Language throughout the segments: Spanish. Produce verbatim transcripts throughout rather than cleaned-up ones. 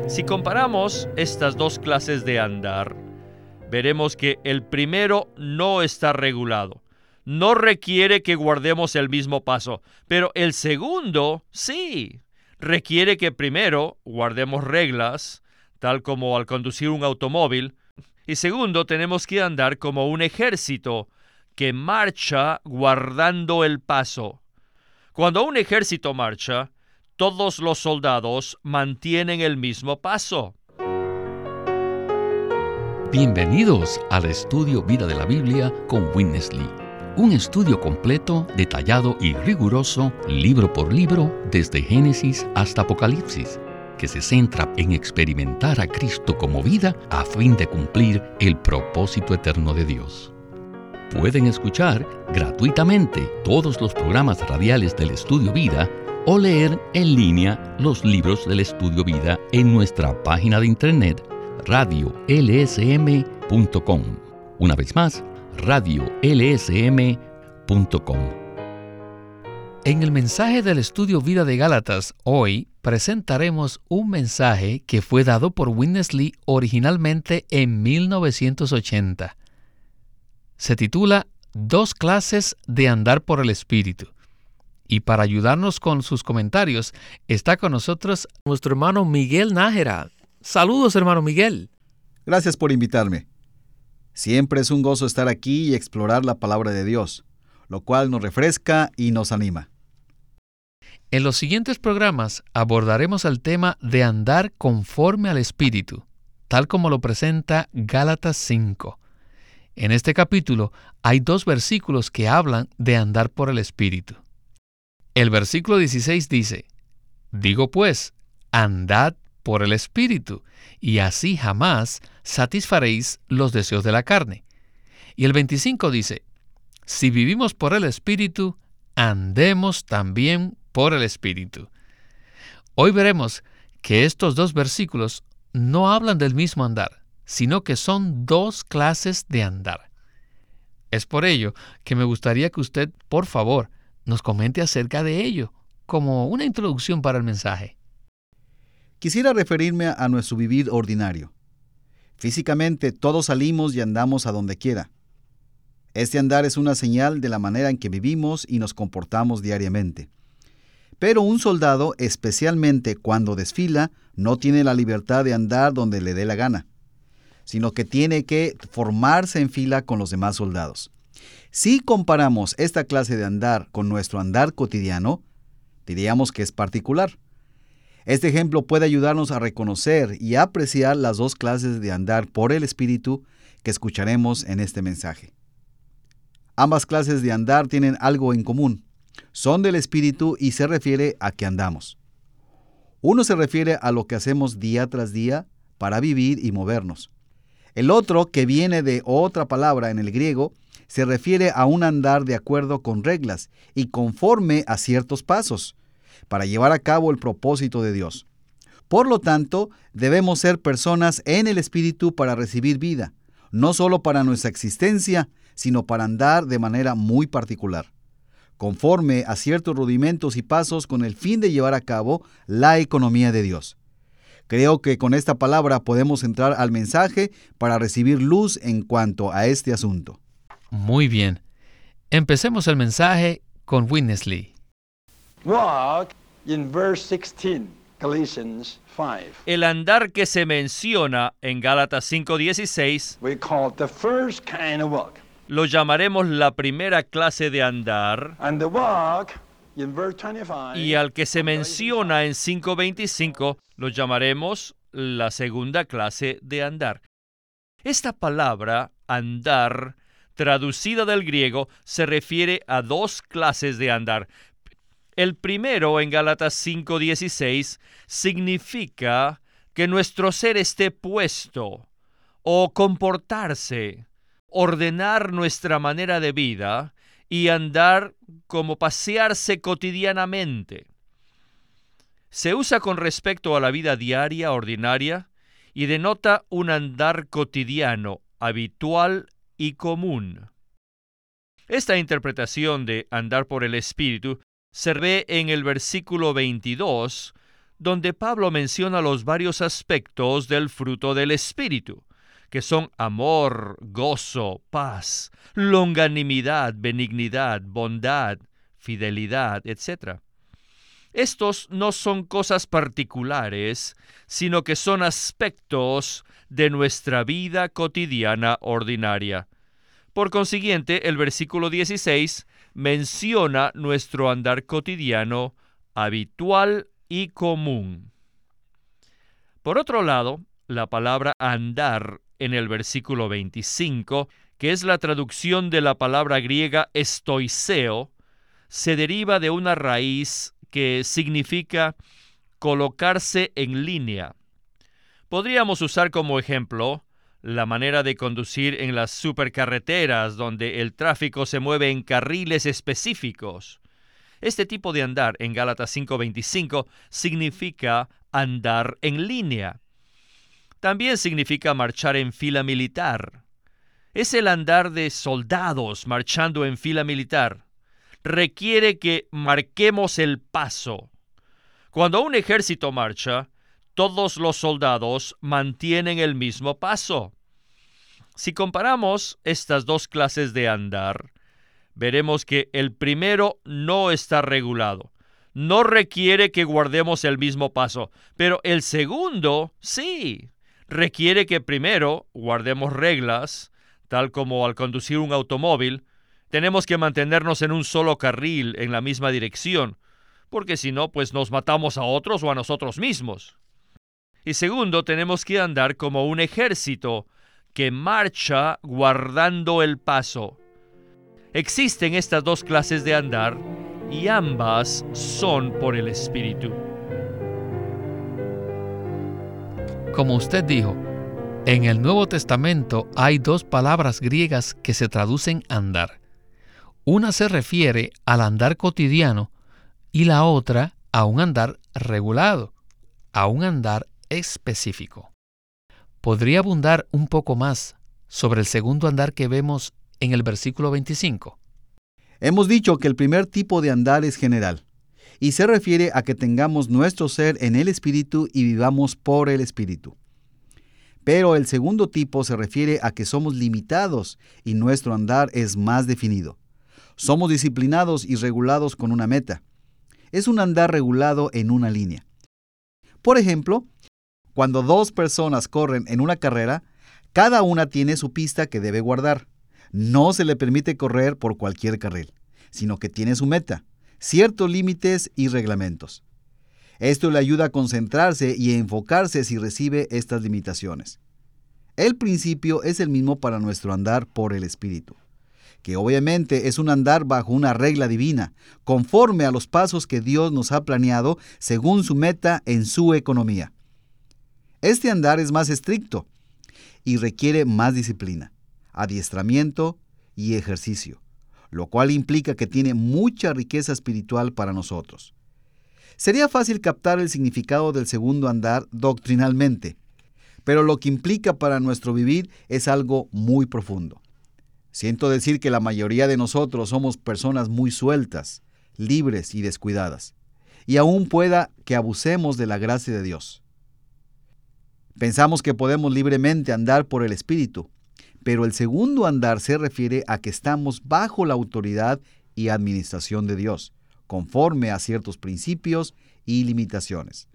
Si comparamos estas dos clases de andar, veremos que el primero no está regulado. No requiere que guardemos el mismo paso, pero el segundo sí. Requiere que primero guardemos reglas, tal como al conducir un automóvil, y segundo, tenemos que andar como un ejército que marcha guardando el paso. Cuando un ejército marcha, todos los soldados mantienen el mismo paso. Bienvenidos al estudio Vida de la Biblia con Witness Lee. Un estudio completo, detallado y riguroso, libro por libro, desde Génesis hasta Apocalipsis, que se centra en experimentar a Cristo como vida a fin de cumplir el propósito eterno de Dios. Pueden escuchar gratuitamente todos los programas radiales del Estudio Vida o leer en línea los libros del Estudio Vida en nuestra página de internet radio l s m punto com. Una vez más, radio l s m punto com. En el mensaje del Estudio Vida de Gálatas, hoy presentaremos un mensaje que fue dado por Witness Lee originalmente en mil novecientos ochenta. Se titula Dos clases de andar por el Espíritu. Y para ayudarnos con sus comentarios, está con nosotros nuestro hermano Miguel Nájera. Saludos, hermano Miguel. Gracias por invitarme. Siempre es un gozo estar aquí y explorar la palabra de Dios, lo cual nos refresca y nos anima. En los siguientes programas abordaremos el tema de andar conforme al Espíritu, tal como lo presenta Gálatas cinco. En este capítulo hay dos versículos que hablan de andar por el Espíritu. El versículo dieciséis dice, «Digo pues, andad por el Espíritu, y así jamás satisfaréis los deseos de la carne». Y el veinticinco dice, «Si vivimos por el Espíritu, andemos también por el Espíritu». Hoy veremos que estos dos versículos no hablan del mismo andar, sino que son dos clases de andar. Es por ello que me gustaría que usted, por favor, nos comente acerca de ello, como una introducción para el mensaje. Quisiera referirme a nuestro vivir ordinario. Físicamente todos salimos y andamos a donde quiera. Este andar es una señal de la manera en que vivimos y nos comportamos diariamente. Pero un soldado, especialmente cuando desfila, no tiene la libertad de andar donde le dé la gana, sino que tiene que formarse en fila con los demás soldados. Si comparamos esta clase de andar con nuestro andar cotidiano, diríamos que es particular. Este ejemplo puede ayudarnos a reconocer y apreciar las dos clases de andar por el Espíritu que escucharemos en este mensaje. Ambas clases de andar tienen algo en común. Son del Espíritu y se refiere a que andamos. Uno se refiere a lo que hacemos día tras día para vivir y movernos. El otro, que viene de otra palabra en el griego, se refiere a un andar de acuerdo con reglas y conforme a ciertos pasos, para llevar a cabo el propósito de Dios. Por lo tanto, debemos ser personas en el Espíritu para recibir vida, no solo para nuestra existencia, sino para andar de manera muy particular, conforme a ciertos rudimentos y pasos con el fin de llevar a cabo la economía de Dios. Creo que con esta palabra podemos entrar al mensaje para recibir luz en cuanto a este asunto. Muy bien. Empecemos el mensaje con Witness Lee. Walk in verse sixteen, Galatians five. El andar que se menciona en Gálatas cinco dieciséis We call it the first kind of walk. lo llamaremos la primera clase de andar, And the walk in verse twenty-five. y al que se menciona en cinco veinticinco lo llamaremos la segunda clase de andar. Esta palabra, andar, traducida del griego, se refiere a dos clases de andar. El primero, en Gálatas cinco dieciséis, significa que nuestro ser esté puesto o comportarse, ordenar nuestra manera de vida y andar como pasearse cotidianamente. Se usa con respecto a la vida diaria, ordinaria, y denota un andar cotidiano, habitual y común. Esta interpretación de andar por el Espíritu se ve en el versículo veintidós, donde Pablo menciona los varios aspectos del fruto del Espíritu, que son amor, gozo, paz, longanimidad, benignidad, bondad, fidelidad, etcétera. Estos no son cosas particulares, sino que son aspectos de nuestra vida cotidiana ordinaria. Por consiguiente, el versículo dieciséis menciona nuestro andar cotidiano, habitual y común. Por otro lado, la palabra andar en el versículo veinticinco, que es la traducción de la palabra griega estoiseo, se deriva de una raíz que significa colocarse en línea. Podríamos usar como ejemplo la manera de conducir en las supercarreteras donde el tráfico se mueve en carriles específicos. Este tipo de andar en Gálatas cinco veinticinco significa andar en línea. También significa marchar en fila militar. Es el andar de soldados marchando en fila militar. Requiere que marquemos el paso. Cuando un ejército marcha, todos los soldados mantienen el mismo paso. Si comparamos estas dos clases de andar, veremos que el primero no está regulado. No requiere que guardemos el mismo paso, pero el segundo sí. Requiere que primero guardemos reglas, tal como al conducir un automóvil, tenemos que mantenernos en un solo carril en la misma dirección, porque si no, pues nos matamos a otros o a nosotros mismos. Y segundo, tenemos que andar como un ejército que marcha guardando el paso. Existen estas dos clases de andar y ambas son por el Espíritu. Como usted dijo, en el Nuevo Testamento hay dos palabras griegas que se traducen andar. Una se refiere al andar cotidiano y la otra a un andar regulado, a un andar específico. ¿Podría abundar un poco más sobre el segundo andar que vemos en el versículo veinticinco? Hemos dicho que el primer tipo de andar es general, y se refiere a que tengamos nuestro ser en el Espíritu y vivamos por el Espíritu. Pero el segundo tipo se refiere a que somos limitados y nuestro andar es más definido. Somos disciplinados y regulados con una meta. Es un andar regulado en una línea. Por ejemplo, cuando dos personas corren en una carrera, cada una tiene su pista que debe guardar. No se le permite correr por cualquier carril, sino que tiene su meta, ciertos límites y reglamentos. Esto le ayuda a concentrarse y a enfocarse si recibe estas limitaciones. El principio es el mismo para nuestro andar por el Espíritu, que obviamente es un andar bajo una regla divina, conforme a los pasos que Dios nos ha planeado según su meta en su economía. Este andar es más estricto y requiere más disciplina, adiestramiento y ejercicio, lo cual implica que tiene mucha riqueza espiritual para nosotros. Sería fácil captar el significado del segundo andar doctrinalmente, pero lo que implica para nuestro vivir es algo muy profundo. Siento decir que la mayoría de nosotros somos personas muy sueltas, libres y descuidadas, y aún pueda que abusemos de la gracia de Dios. Pensamos que podemos libremente andar por el Espíritu, pero el segundo andar se refiere a que estamos bajo la autoridad y administración de Dios, conforme a ciertos principios y limitaciones.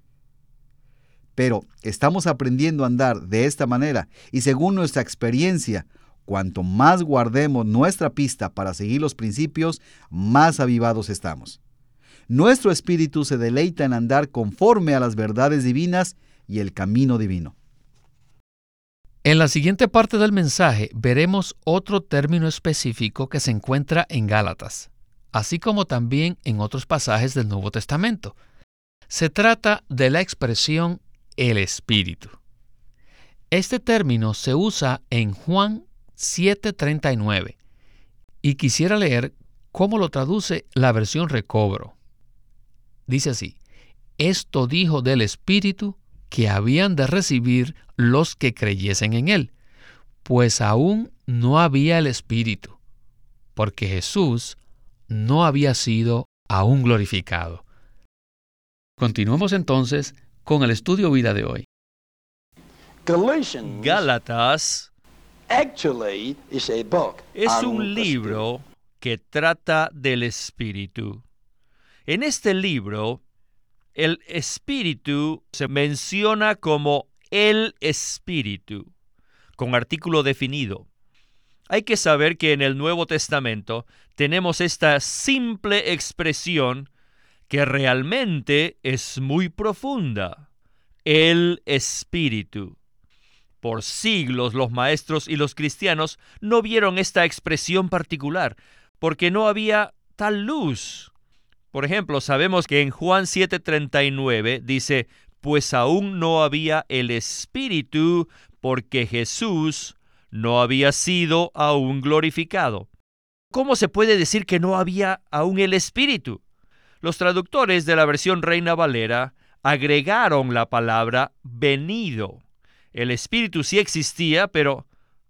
Pero estamos aprendiendo a andar de esta manera, y según nuestra experiencia, cuanto más guardemos nuestra pista para seguir los principios, más avivados estamos. Nuestro espíritu se deleita en andar conforme a las verdades divinas y el camino divino. En la siguiente parte del mensaje veremos otro término específico que se encuentra en Gálatas, así como también en otros pasajes del Nuevo Testamento. Se trata de la expresión el Espíritu. Este término se usa en Juan siete treinta y nueve, y quisiera leer cómo lo traduce la versión Recobro. Dice así: esto dijo del Espíritu que habían de recibir los que creyesen en Él, pues aún no había el Espíritu, porque Jesús no había sido aún glorificado. Continuemos entonces con el estudio vida de hoy. Galatians Gálatas actually is a book es on un the libro que trata del Espíritu. En este libro, el Espíritu se menciona como el Espíritu, con artículo definido. Hay que saber que en el Nuevo Testamento tenemos esta simple expresión que realmente es muy profunda: el Espíritu. Por siglos los maestros y los cristianos no vieron esta expresión particular, porque no había tal luz. Por ejemplo, sabemos que en Juan siete treinta y nueve dice: pues aún no había el Espíritu, porque Jesús no había sido aún glorificado. ¿Cómo se puede decir que no había aún el Espíritu? Los traductores de la versión Reina Valera agregaron la palabra venido. El Espíritu sí existía, pero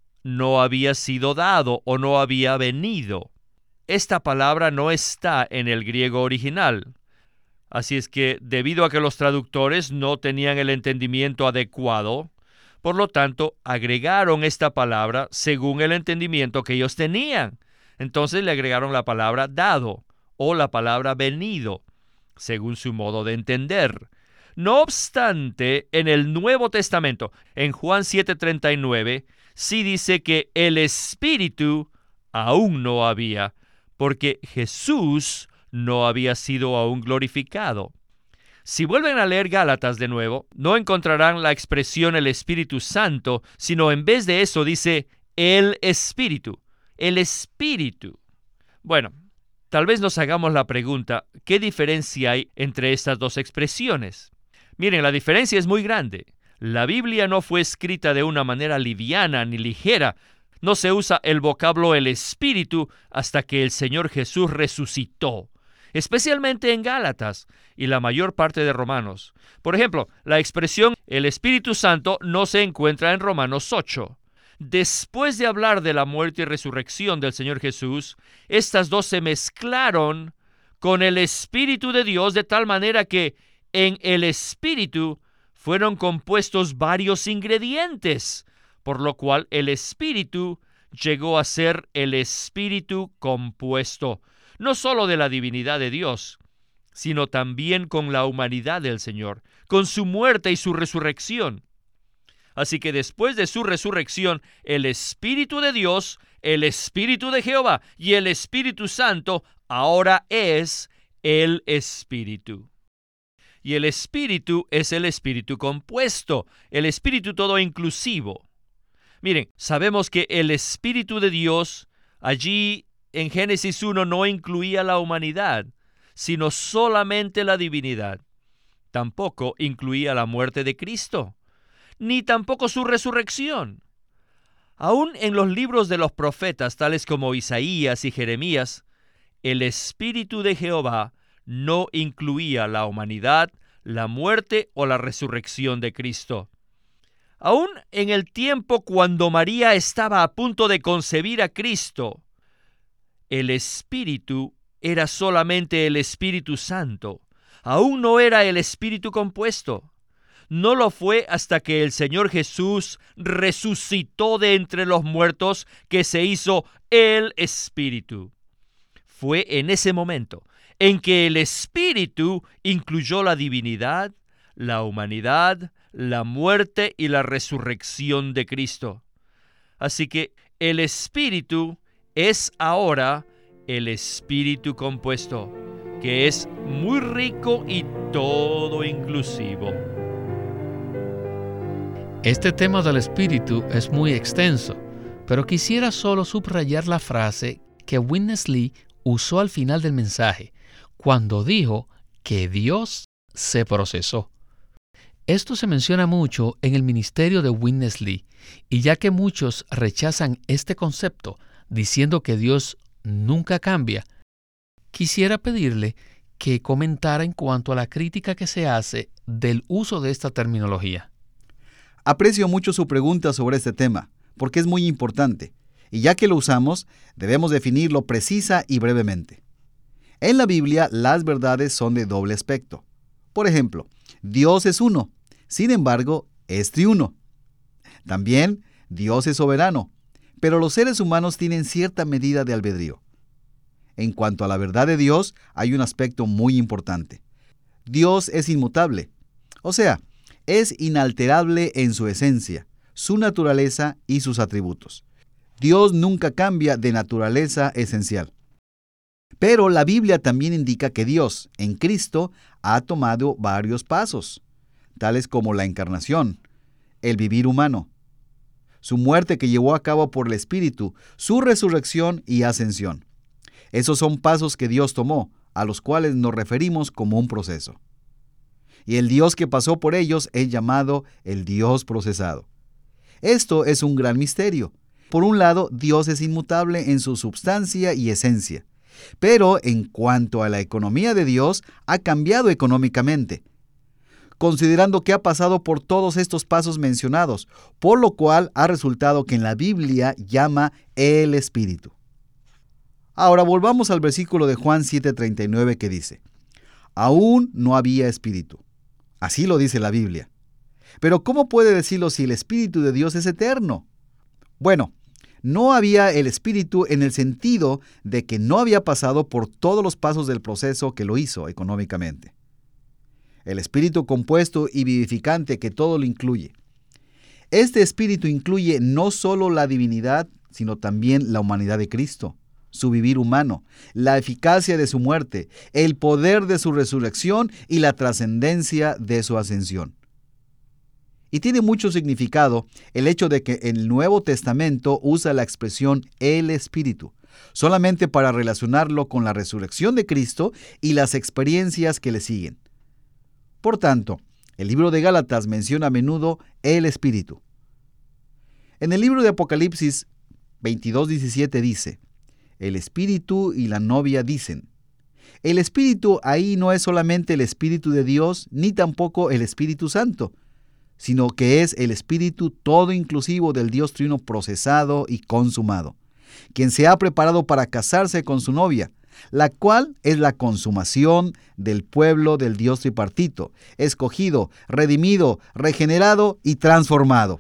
no había sido dado o no había venido. Esta palabra no está en el griego original. Así es que, debido a que los traductores no tenían el entendimiento adecuado, por lo tanto, agregaron esta palabra según el entendimiento que ellos tenían. Entonces le agregaron la palabra dado o la palabra venido, según su modo de entender. No obstante, en el Nuevo Testamento, en Juan siete treinta y nueve, sí dice que el Espíritu aún no había, porque Jesús no había sido aún glorificado. Si vuelven a leer Gálatas de nuevo, no encontrarán la expresión el Espíritu Santo, sino en vez de eso dice el Espíritu, el Espíritu. Bueno, tal vez nos hagamos la pregunta, ¿qué diferencia hay entre estas dos expresiones? Miren, la diferencia es muy grande. La Biblia no fue escrita de una manera liviana ni ligera. No se usa el vocablo el Espíritu hasta que el Señor Jesús resucitó, especialmente en Gálatas y la mayor parte de Romanos. Por ejemplo, la expresión el Espíritu Santo no se encuentra en Romanos ocho. Después de hablar de la muerte y resurrección del Señor Jesús, estas dos se mezclaron con el Espíritu de Dios de tal manera que en el Espíritu fueron compuestos varios ingredientes, por lo cual el Espíritu llegó a ser el Espíritu compuesto, no solo de la divinidad de Dios, sino también con la humanidad del Señor, con su muerte y su resurrección. Así que después de su resurrección, el Espíritu de Dios, el Espíritu de Jehová y el Espíritu Santo ahora es el Espíritu. Y el Espíritu es el Espíritu compuesto, el Espíritu todo inclusivo. Miren, sabemos que el Espíritu de Dios allí en Génesis uno no incluía la humanidad, sino solamente la divinidad. Tampoco incluía la muerte de Cristo, ni tampoco su resurrección. Aún en los libros de los profetas, tales como Isaías y Jeremías, el Espíritu de Jehová no incluía la humanidad, la muerte o la resurrección de Cristo. Aún en el tiempo cuando María estaba a punto de concebir a Cristo, el Espíritu era solamente el Espíritu Santo. Aún no era el Espíritu compuesto. No lo fue hasta que el Señor Jesús resucitó de entre los muertos que se hizo el Espíritu. Fue en ese momento en que el Espíritu incluyó la divinidad, la humanidad, la muerte y la resurrección de Cristo. Así que el Espíritu es ahora el Espíritu compuesto, que es muy rico y todo inclusivo. Este tema del Espíritu es muy extenso, pero quisiera solo subrayar la frase que Witness Lee usó al final del mensaje, cuando dijo que Dios se procesó. Esto se menciona mucho en el ministerio de Witness Lee, y ya que muchos rechazan este concepto diciendo que Dios nunca cambia, quisiera pedirle que comentara en cuanto a la crítica que se hace del uso de esta terminología. Aprecio mucho su pregunta sobre este tema, porque es muy importante, y ya que lo usamos, debemos definirlo precisa y brevemente. En la Biblia, las verdades son de doble aspecto. Por ejemplo, Dios es uno, sin embargo, es triuno. También, Dios es soberano, pero los seres humanos tienen cierta medida de albedrío. En cuanto a la verdad de Dios, hay un aspecto muy importante. Dios es inmutable, o sea, es inalterable en su esencia, su naturaleza y sus atributos. Dios nunca cambia de naturaleza esencial. Pero la Biblia también indica que Dios, en Cristo, ha tomado varios pasos, tales como la encarnación, el vivir humano, su muerte que llevó a cabo por el Espíritu, su resurrección y ascensión. Esos son pasos que Dios tomó, a los cuales nos referimos como un proceso. Y el Dios que pasó por ellos es llamado el Dios procesado. Esto es un gran misterio. Por un lado, Dios es inmutable en su substancia y esencia. Pero en cuanto a la economía de Dios, ha cambiado económicamente, considerando que ha pasado por todos estos pasos mencionados, por lo cual ha resultado que en la Biblia llama el Espíritu. Ahora volvamos al versículo de Juan siete treinta y nueve que dice: aún no había Espíritu. Así lo dice la Biblia. Pero ¿cómo puede decirlo si el Espíritu de Dios es eterno? Bueno, no había el Espíritu en el sentido de que no había pasado por todos los pasos del proceso que lo hizo económicamente. El Espíritu compuesto y vivificante que todo lo incluye. Este Espíritu incluye no solo la divinidad, sino también la humanidad de Cristo, su vivir humano, la eficacia de su muerte, el poder de su resurrección y la trascendencia de su ascensión. Y tiene mucho significado el hecho de que el Nuevo Testamento usa la expresión el Espíritu, solamente para relacionarlo con la resurrección de Cristo y las experiencias que le siguen. Por tanto, el libro de Gálatas menciona a menudo el Espíritu. En el libro de Apocalipsis veintidós diecisiete dice: el Espíritu y la novia dicen. El Espíritu ahí no es solamente el Espíritu de Dios, ni tampoco el Espíritu Santo, sino que es el Espíritu todo inclusivo del Dios Trino procesado y consumado, quien se ha preparado para casarse con su novia, la cual es la consumación del pueblo del Dios tripartito, escogido, redimido, regenerado y transformado.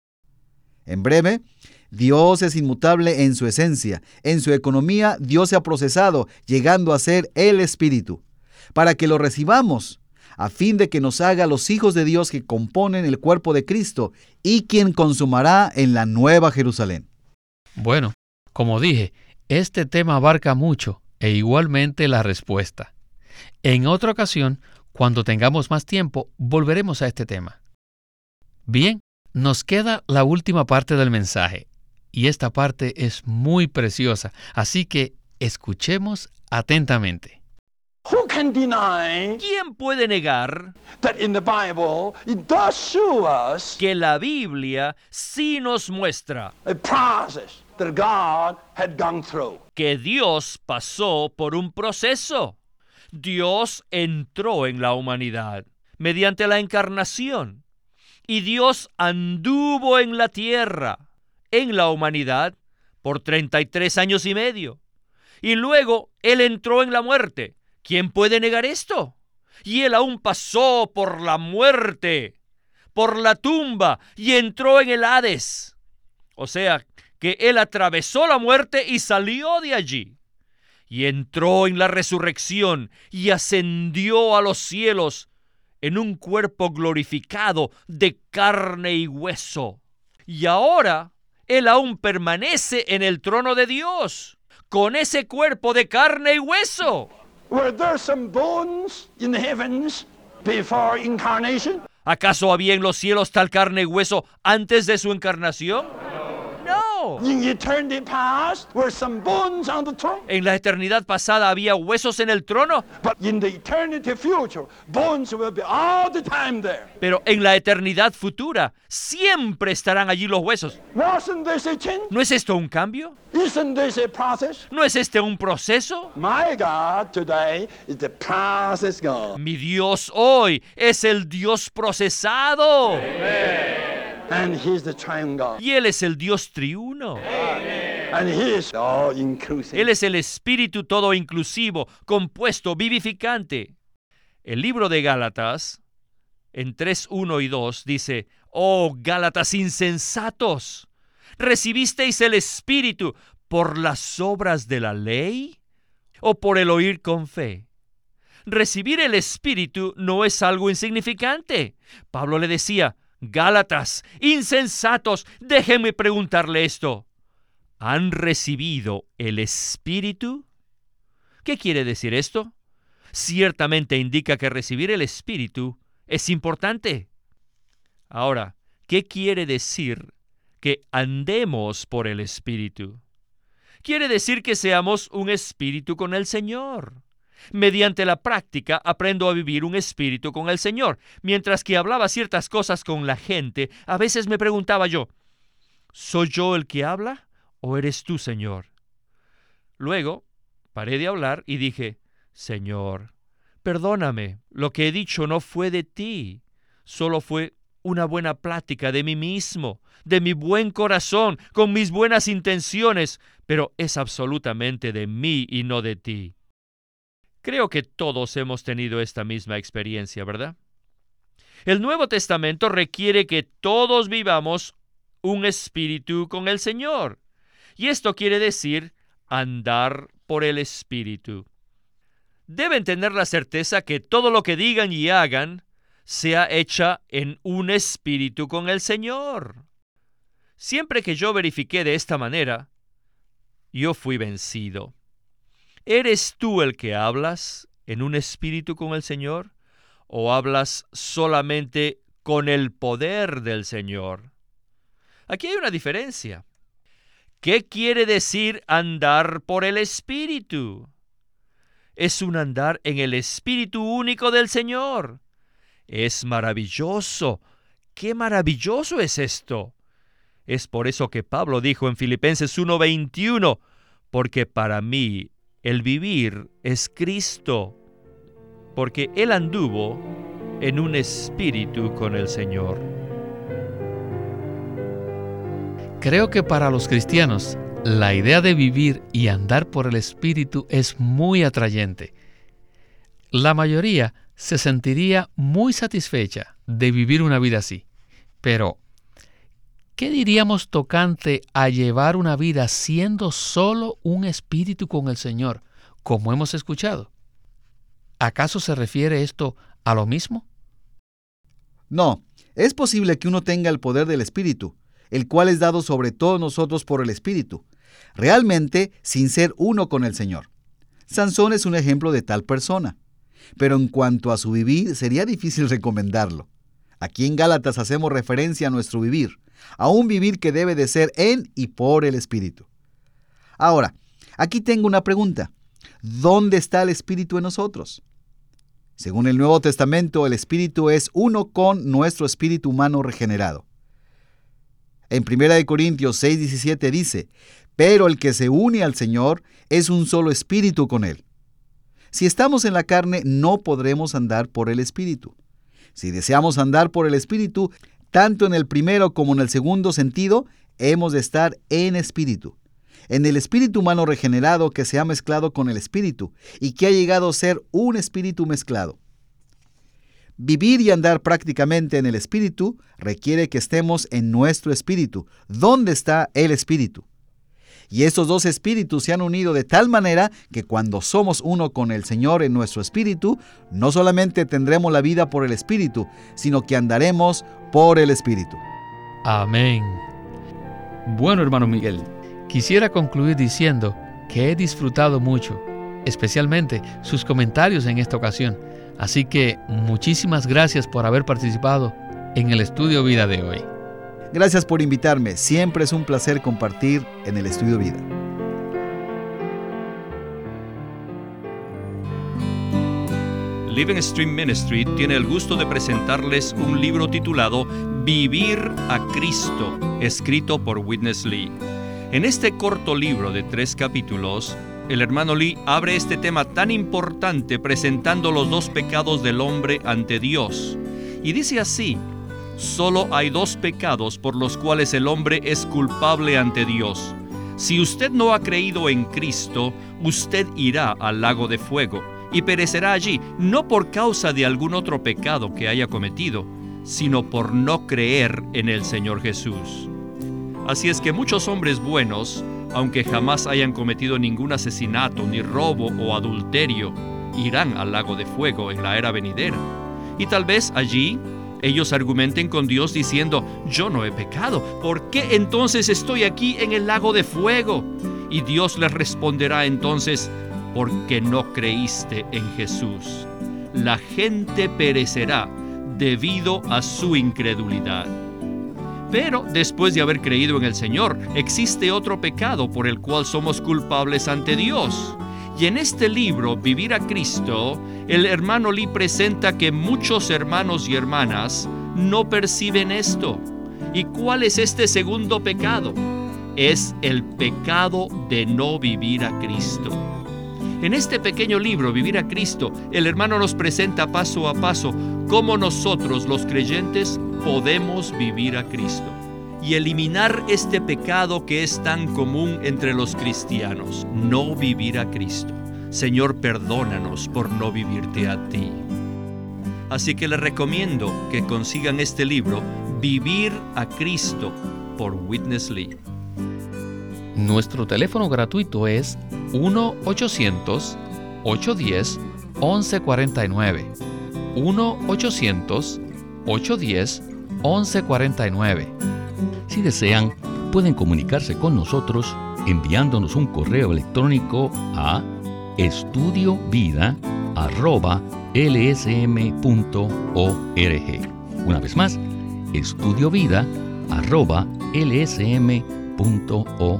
En breve, Dios es inmutable en su esencia. En su economía, Dios se ha procesado, llegando a ser el Espíritu, para que lo recibamos, a fin de que nos haga los hijos de Dios que componen el cuerpo de Cristo y quien consumará en la Nueva Jerusalén. Bueno, como dije, este tema abarca mucho e igualmente la respuesta. En otra ocasión, cuando tengamos más tiempo, volveremos a este tema. Bien, nos queda la última parte del mensaje, y esta parte es muy preciosa, así que escuchemos atentamente. Who can deny ¿Quién puede negar that in the Bible it does show us que la Biblia sí nos muestra a process that God had gone through? que Dios pasó por un proceso? Dios entró en la humanidad mediante la encarnación, y Dios anduvo en la tierra, en la humanidad, por treinta y tres años y medio. Y luego Él entró en la muerte. ¿Quién puede negar esto? Y Él aún pasó por la muerte, por la tumba, y entró en el Hades. O sea, que Él atravesó la muerte y salió de allí. Y entró en la resurrección y ascendió a los cielos en un cuerpo glorificado de carne y hueso. Y ahora Él aún permanece en el trono de Dios, con ese cuerpo de carne y hueso. Were there some bones in the heavens before incarnation? ¿Acaso había en los cielos tal carne y hueso antes de su encarnación? No. In eternity past, were some bones on the throne? En la eternidad pasada había huesos en el trono, But in the eternity future, bones will be all the time there. pero en la eternidad futura siempre estarán allí los huesos. Wasn't this a change? ¿No es esto un cambio? Isn't this a process? ¿No es este un proceso? My God today is the process God. Mi Dios hoy es el Dios procesado. And He's the triune God. Y Él es el Dios triuno. And He is all inclusive. Él es el Espíritu todo inclusivo, compuesto, vivificante. El libro de Gálatas, en tres, uno y dos, dice: «Oh, Gálatas insensatos, ¿recibisteis el Espíritu por las obras de la ley o por el oír con fe?» Recibir el Espíritu no es algo insignificante. Pablo le decía: «Gálatas, insensatos, déjenme preguntarle esto. ¿Han recibido el Espíritu?» ¿Qué quiere decir esto? Ciertamente indica que recibir el Espíritu es importante. Ahora, ¿qué quiere decir que andemos por el Espíritu? Quiere decir que seamos un espíritu con el Señor. Mediante la práctica aprendo a vivir un espíritu con el Señor. Mientras que hablaba ciertas cosas con la gente, a veces me preguntaba yo: ¿soy yo el que habla o eres tú, Señor? Luego paré de hablar y dije: Señor, perdóname, lo que he dicho no fue de ti, solo fue una buena plática de mí mismo, de mi buen corazón, con mis buenas intenciones, pero es absolutamente de mí y no de ti. Creo que todos hemos tenido esta misma experiencia, ¿verdad? El Nuevo Testamento requiere que todos vivamos un espíritu con el Señor. Y esto quiere decir andar por el Espíritu. Deben tener la certeza que todo lo que digan y hagan sea hecha en un espíritu con el Señor. Siempre que yo verifiqué de esta manera, yo fui vencido. ¿Eres tú el que hablas en un espíritu con el Señor o hablas solamente con el poder del Señor? Aquí hay una diferencia. ¿Qué quiere decir andar por el Espíritu? Es un andar en el Espíritu único del Señor. Es maravilloso. ¡Qué maravilloso es esto! Es por eso que Pablo dijo en Filipenses uno veintiuno, porque para mí el vivir es Cristo, porque Él anduvo en un espíritu con el Señor. Creo que para los cristianos, la idea de vivir y andar por el Espíritu es muy atrayente. La mayoría se sentiría muy satisfecha de vivir una vida así. Pero, ¿qué diríamos tocante a llevar una vida siendo solo un espíritu con el Señor, como hemos escuchado? ¿Acaso se refiere esto a lo mismo? No, es posible que uno tenga el poder del Espíritu, el cual es dado sobre todos nosotros por el Espíritu, realmente sin ser uno con el Señor. Sansón es un ejemplo de tal persona, pero en cuanto a su vivir, sería difícil recomendarlo. Aquí en Gálatas hacemos referencia a nuestro vivir, a un vivir que debe de ser en y por el Espíritu. Ahora, aquí tengo una pregunta. ¿Dónde está el Espíritu en nosotros? Según el Nuevo Testamento, el Espíritu es uno con nuestro espíritu humano regenerado. En primera de Corintios seis diecisiete dice: pero el que se une al Señor es un solo espíritu con Él. Si estamos en la carne, no podremos andar por el Espíritu. Si deseamos andar por el Espíritu, tanto en el primero como en el segundo sentido, hemos de estar en espíritu. En el espíritu humano regenerado que se ha mezclado con el Espíritu y que ha llegado a ser un espíritu mezclado. Vivir y andar prácticamente en el Espíritu requiere que estemos en nuestro espíritu. ¿Dónde está el Espíritu? Y estos dos espíritus se han unido de tal manera que cuando somos uno con el Señor en nuestro espíritu, no solamente tendremos la vida por el Espíritu, sino que andaremos por el Espíritu. Amén. Bueno, hermano Miguel, quisiera concluir diciendo que he disfrutado mucho, especialmente sus comentarios en esta ocasión. Así que muchísimas gracias por haber participado en el Estudio Vida de hoy. Gracias por invitarme. Siempre es un placer compartir en el Estudio Vida. Living Stream Ministry tiene el gusto de presentarles un libro titulado Vivir a Cristo, escrito por Witness Lee. En este corto libro de tres capítulos, el hermano Lee abre este tema tan importante presentando los dos pecados del hombre ante Dios. Y dice así: solo hay dos pecados por los cuales el hombre es culpable ante Dios. Si usted no ha creído en Cristo, usted irá al lago de fuego. y perecerá allí, no por causa de algún otro pecado que haya cometido, sino por no creer en el Señor Jesús. Así es que muchos hombres buenos, aunque jamás hayan cometido ningún asesinato, ni robo o adulterio, irán al lago de fuego en la era venidera. Y tal vez allí ellos argumenten con Dios diciendo: yo no he pecado, ¿por qué entonces estoy aquí en el lago de fuego? Y Dios les responderá entonces: porque no creíste en Jesús. La gente perecerá debido a su incredulidad. Pero después de haber creído en el Señor, existe otro pecado por el cual somos culpables ante Dios. Y en este libro, Vivir a Cristo, el hermano Lee presenta que muchos hermanos y hermanas no perciben esto. ¿Y cuál es este segundo pecado? Es el pecado de no vivir a Cristo. En este pequeño libro, Vivir a Cristo, el hermano nos presenta paso a paso cómo nosotros, los creyentes, podemos vivir a Cristo y eliminar este pecado que es tan común entre los cristianos: no vivir a Cristo. Señor, perdónanos por no vivirte a ti. Así que les recomiendo que consigan este libro, Vivir a Cristo, por Witness Lee. Nuestro teléfono gratuito es uno ochocientos, ochocientos diez, once cuarenta y nueve. uno ochocientos, ochocientos diez, once cuarenta y nueve. Si desean, pueden comunicarse con nosotros enviándonos un correo electrónico a estudiovida arroba l s m punto org. Una vez más, estudiovida arroba l s m punto org.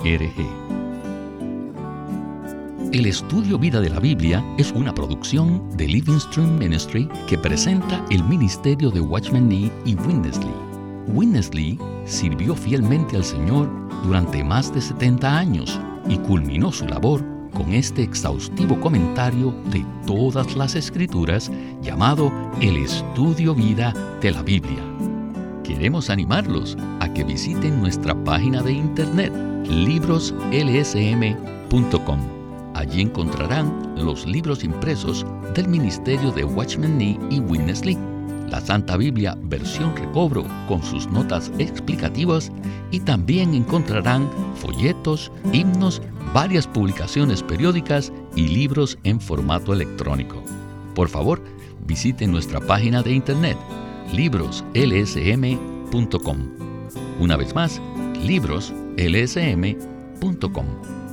El Estudio Vida de la Biblia es una producción de Living Stream Ministry que presenta el ministerio de Watchman Nee y Witness Lee. Witness Lee sirvió fielmente al Señor durante más de setenta años y culminó su labor con este exhaustivo comentario de todas las Escrituras llamado El Estudio Vida de la Biblia. Queremos animarlos a que visiten nuestra página de internet libros l s m punto com. Allí encontrarán los libros impresos del ministerio de Watchman Nee y Witness Lee, la Santa Biblia versión recobro con sus notas explicativas, y también encontrarán folletos, himnos, varias publicaciones periódicas y libros en formato electrónico. Por favor, visiten nuestra página de internet libros l s m punto com. Una vez más, libros l s m punto com.